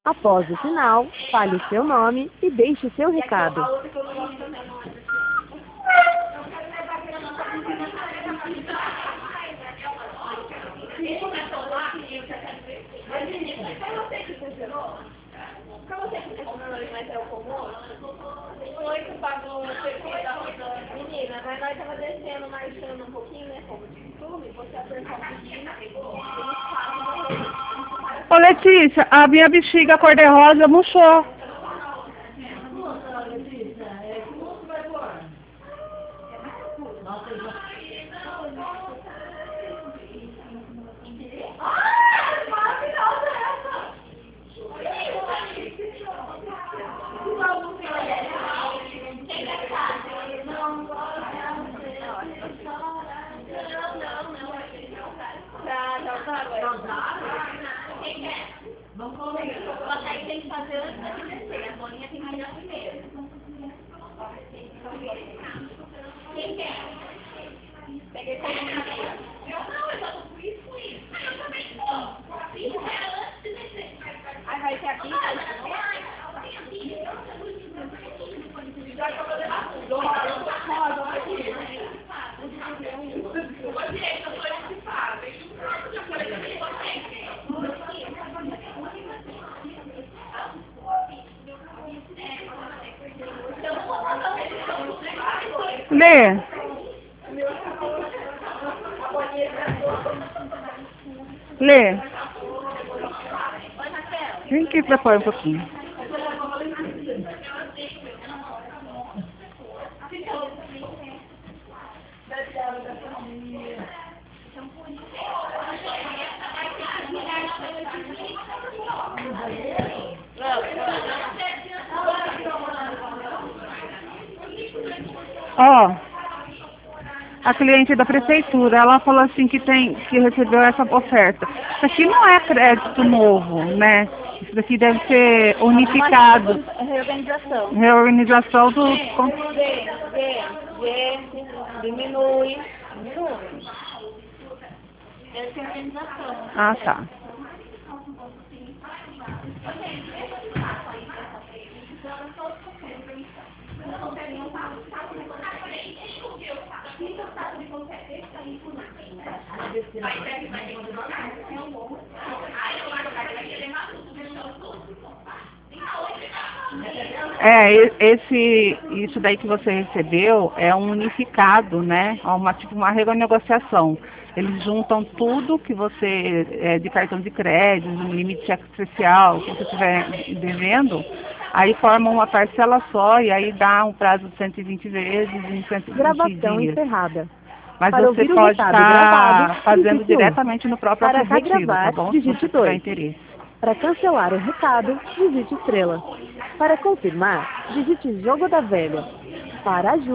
Após o sinal, fale seu nome e deixe seu recado. Menina, mas nós estamos descendo, marchando um pouquinho, né? Como de costume, você apertar o pedido, Ô Letícia, a minha bexiga cor-de-rosa murchou. Vamos comer. Só que aí tem que fazer antes de descer. A bolinha tem que ir primeiro. Quem quer? Peguei com não, eu só tô isso. Eu também tô. Isso é antes de descer. Aí vai ser aqui. Já tô fazendo a Lê. Lê. Vem aqui pra fora um pouquinho. Ó, a cliente da prefeitura, ela falou assim que recebeu essa oferta. Isso aqui não é crédito novo, né? Isso daqui deve ser unificado. Reorganização. Reorganização do... Diminui. Essa é a organização. Ah, tá. Isso daí que você recebeu é um unificado, né? Tipo uma renegociação. Eles juntam tudo que você, de cartão de crédito, um limite de cheque especial, que você estiver devendo, aí formam uma parcela só e aí dá um prazo de 120 vezes em 120 Gravação dias. encerrada. Mas Para você ouvir o pode recado estar gravado, fazendo digite 1. diretamente no próprio Para aplicativo, tá regravar, bom? Se digite você tiver 2. interesse. Para cancelar o recado, digite estrela. Para confirmar, digite jogo da velha. Para ajuda.